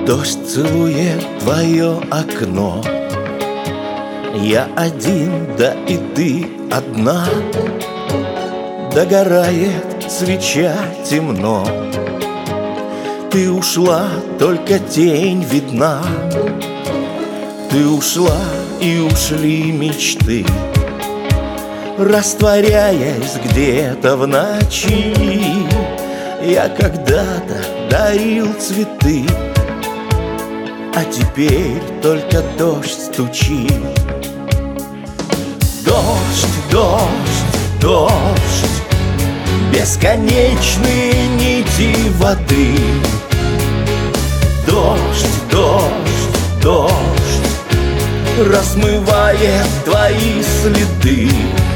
Дождь целует твое окно. Я один, да и ты одна. Догорает свеча, темно. Ты ушла, только тень видна. Ты ушла, и ушли мечты, растворяясь где-то в ночи. Я когда-то дарил цветы, а теперь только дождь стучит. Дождь, дождь, дождь, бесконечные нити воды. Дождь, дождь, дождь, размывает твои следы.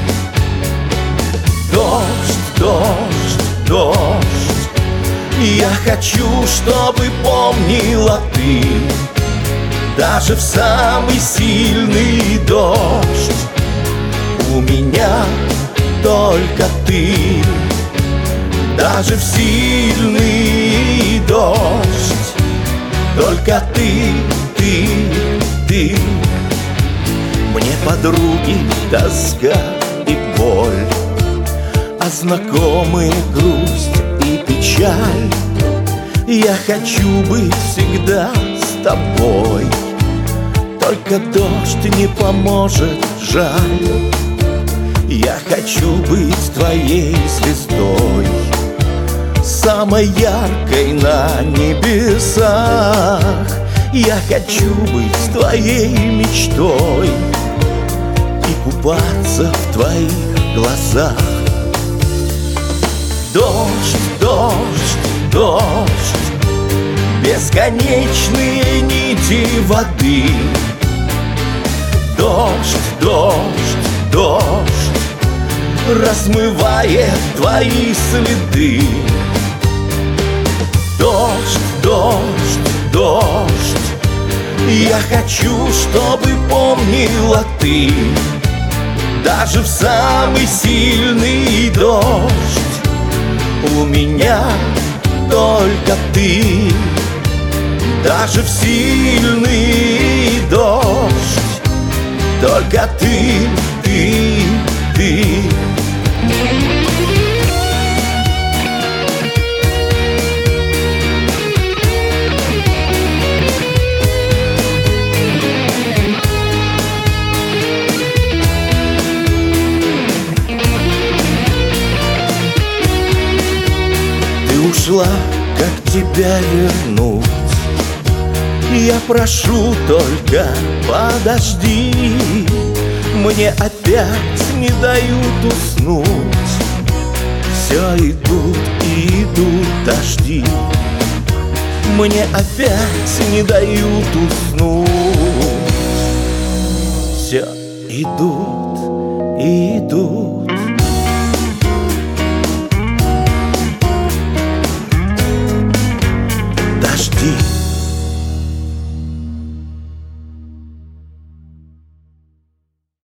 Дождь, дождь, дождь, я хочу, чтобы помнила ты. Даже в самый сильный дождь у меня только ты. Даже в сильный дождь только ты, ты, ты. Мне подруги тоска и боль, а знакомые грусть и печаль. Я хочу быть всегда с тобой, только дождь не поможет, жаль. Я хочу быть твоей звездой, самой яркой на небесах. Я хочу быть твоей мечтой и купаться в твоих глазах. Дождь, дождь, дождь, бесконечные нити воды. Дождь, дождь, дождь, размывает твои следы. Дождь, дождь, дождь, я хочу, чтобы помнила ты. Даже в самый сильный дождь у меня только ты. Даже в сильный дождь только ты, ты, ты. Ты ушла, как тебя вернуть? Я прошу, только подожди. Мне опять не дают уснуть. Все идут и идут дожди. Мне опять не дают уснуть. Все идут и идут